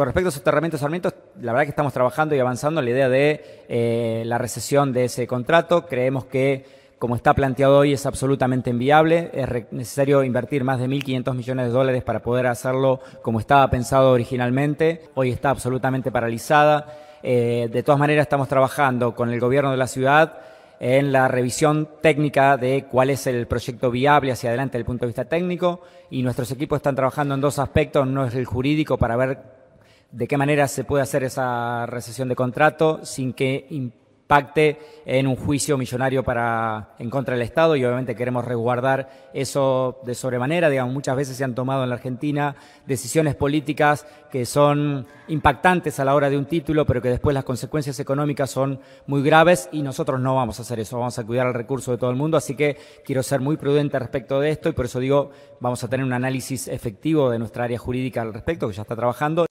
con respecto a soterramientos y Sarmiento, la verdad que estamos trabajando y avanzando en la idea de la recesión de ese contrato. Creemos que, como está planteado hoy, es absolutamente inviable. Es necesario invertir más de 1.500 millones de dólares para poder hacerlo como estaba pensado originalmente. Hoy está absolutamente paralizada. De todas maneras, estamos trabajando con el gobierno de la ciudad en la revisión técnica de cuál es el proyecto viable hacia adelante desde el punto de vista técnico, y nuestros equipos están trabajando en dos aspectos. Uno es el jurídico, para ver de qué manera se puede hacer esa recesión de contrato sin que impacte en un juicio millonario en contra del Estado, y obviamente queremos resguardar eso de sobremanera. Digamos, muchas veces se han tomado en la Argentina decisiones políticas que son impactantes a la hora de un título, pero que después las consecuencias económicas son muy graves, y nosotros no vamos a hacer eso, vamos a cuidar el recurso de todo el mundo. Así que quiero ser muy prudente respecto de esto, y por eso digo, vamos a tener un análisis efectivo de nuestra área jurídica al respecto, que ya está trabajando.